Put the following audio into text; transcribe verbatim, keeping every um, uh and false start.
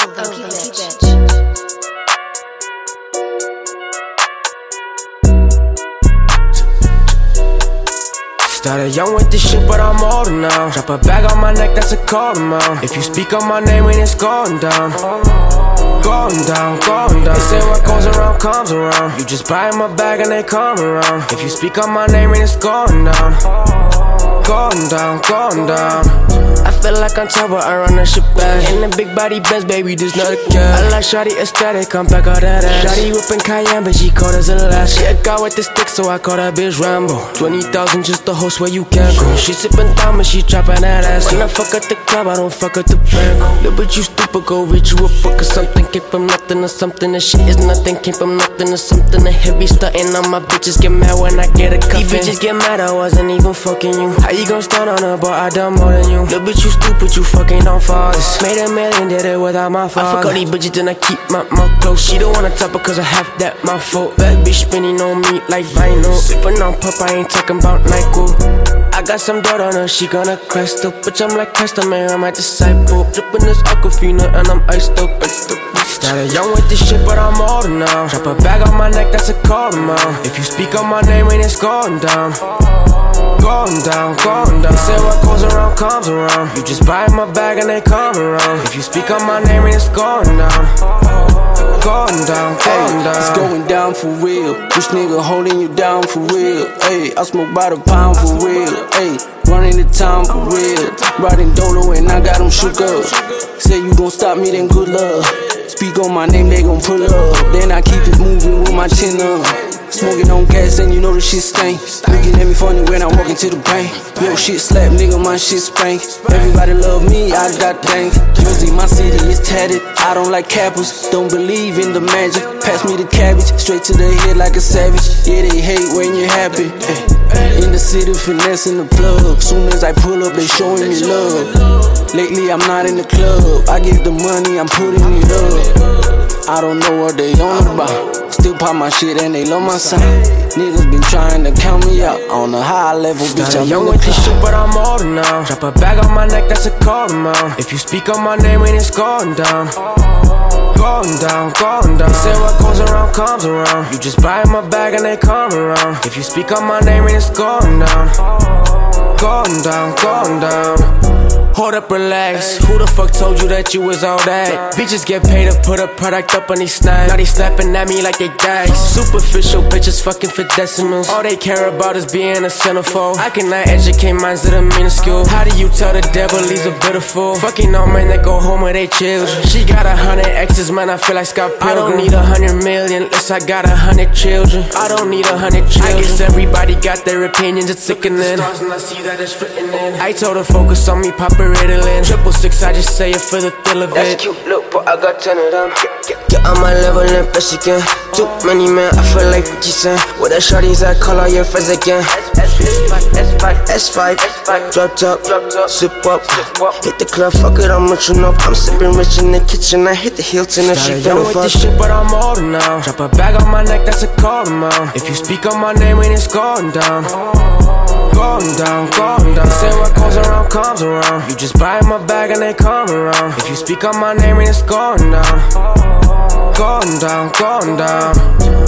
Funky bitch. Started young with this shit, but I'm older now. Drop a bag on my neck, that's a cold amount. If you speak on my name, then it's going down. Going down, going down. They say what goes around comes around. You just buy my bag and they come around. If you speak on my name, then it's going down. Going down, going down. I feel like I'm top, but I run that shit back. In the big body Benz, baby, this not a cat. I like shawty aesthetic, I'm back all that ass. Shawty whipping Cayenne, but she cold as a lash. She a guy with the stick, so I call that bitch Rambo. Twenty thousand just to host where you can't go. She sippin' Tama, she dropping that ass. When I fuck at the club, I don't fuck at the bank. Little bitch, you stupid, go reach you a book or something. Came from nothing to something, the shit is nothing. Came from nothing to something, the heavy stuntin'. All my bitches get mad when I get a cuffin'. These bitches get mad, I wasn't even fucking you. How you gon' stand on her, but I done more than you. Little bitch, you stupid, you fucking don't fall. Made a million, did it without my father. I fuck all these bitches, then I keep my mouth closed. She don't wanna top her cause I have that mouth full. Bad bitch spinning on me like vinyl. Sippin' on pop, I ain't talking about Nyquil. I got some dirt on her, she gonna crash up. Bitch, I'm like Christ, man, I'm my disciple. Drippin' this Aquafina and I'm iced up, iced up. Started young with this shit, but I'm older now. Drop a bag on my neck, that's a cold amount. If you speak on my name, then it's going down. Going down, going down. They say what goes around comes around. You just buy my bag and they come around. If you speak on my name, then it's going down. Going down, going down. It's going down for real. This nigga holding you down for real. Ayy, I smoke by the pound for real. Ayy, running the town for real. Riding Dolo and I got them shook up. Say you gon' stop me, then good luck. Speak on my name, they gon' pull up. Then I keep it moving with my chin up. Smoking on gas and you know the shit stink. Looking at me funny when I'm walking to the bank. Yo, shit slap, nigga, my shit spank. Everybody love me, I got dank. Jersey, my city is tatted. I don't like cappers, don't believe in the magic. Pass me the cabbage, straight to the head like a savage. Yeah, they hate when you're happy. In the city, finessing the plug. Soon as I pull up, they showing me love. Lately, I'm not in the club. I get the money, I'm putting it up. I don't know what they on about. Still pop my shit and they love my sound. Niggas been trying to count me out on a high level, bitch. I'm young with this shit, but I'm older now. Drop a bag on my neck, that's a cold amount. If you speak on my name, then it's going down. Going down, going down. They say what goes around comes around. You just buy my bag and they come around. If you speak on my name, then it's going down. Going down, going down. Hold up, relax. Who the fuck told you that you was all that? Bitches get paid to put a product up on these snaps. Now they snapping at me like they gags. Superficial bitches fucking for decimals. All they care about is being a centerfold. I cannot educate minds that are minuscule. How do you tell the devil he's a bitter fool? Fucking all men that go home with their children. She got a hundred exes, man, I feel like Scott Pilgrim. I don't need a hundred million, unless I got a hundred children. I don't need a hundred children. I guess everybody got their opinions, it's sickening. I see that it's written in. I told her focus on me, pop a Ritalin. Triple six, I just say it for the thrill of it. That's cute, look, but I got ten of them. Get on my level and best again. Too many men, I feel like fifty cent. With the shorties, I call all your friends again. S five, drop top, sip up, hit the club, fuck it, I'm rich enough. I'm sipping rich in the kitchen, I hit the Hilton and she young with this shit, but I'm older now. Drop a bag on my neck, that's a cold amount. If you speak on my name, then it's going down. Going down, going down. They say what goes around comes around. You just buy my bag and they come around. If you speak on my name, then it's going down. Going down, going down.